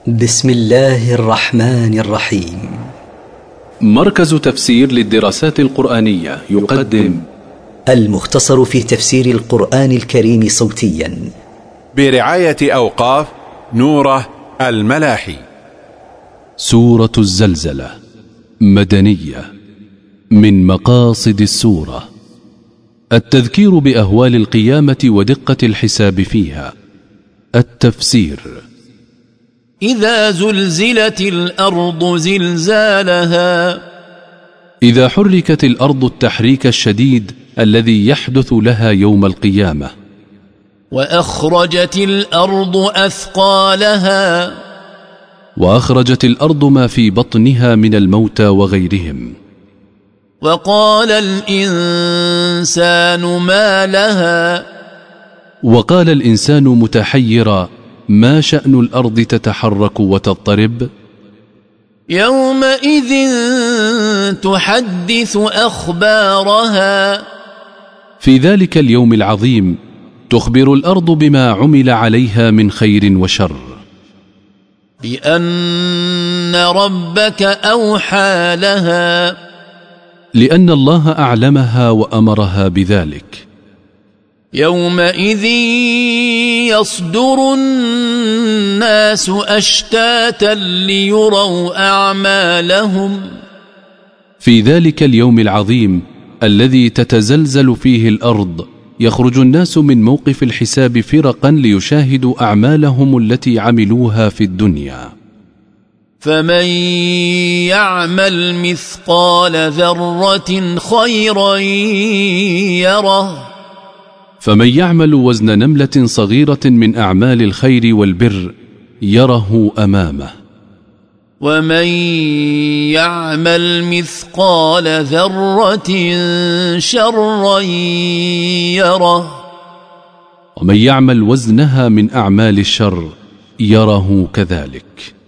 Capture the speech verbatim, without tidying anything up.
بسم الله الرحمن الرحيم. مركز تفسير للدراسات القرآنية يقدم المختصر في تفسير القرآن الكريم صوتيا برعاية أوقاف نوره الملاحي. سورة الزلزلة مدنية. من مقاصد السورة التذكير بأهوال القيامة ودقة الحساب فيها. التفسير: إذا زلزلت الأرض زلزالها، إذا حركت الأرض التحريك الشديد الذي يحدث لها يوم القيامة. وأخرجت الأرض أثقالها، وأخرجت الأرض ما في بطنها من الموتى وغيرهم. وقال الإنسان ما لها، وقال الإنسان متحيرا: ما شأن الأرض تتحرك وتضطرب؟ يومئذ تحدث أخبارها، في ذلك اليوم العظيم تخبر الأرض بما عمل عليها من خير وشر. بأن ربك أوحى لها، لأن الله أعلمها وأمرها بذلك. يومئذ يصدر الناس أشتاتا ليروا أعمالهم، في ذلك اليوم العظيم الذي تتزلزل فيه الأرض يخرج الناس من موقف الحساب فرقا ليشاهدوا أعمالهم التي عملوها في الدنيا. فمن يعمل مثقال ذرة خيرا يره، فمن يعمل وزن نملة صغيرة من أعمال الخير والبر يره أمامه. ومن يعمل مثقال ذرة شرا يره، ومن يعمل وزنها من أعمال الشر يره كذلك.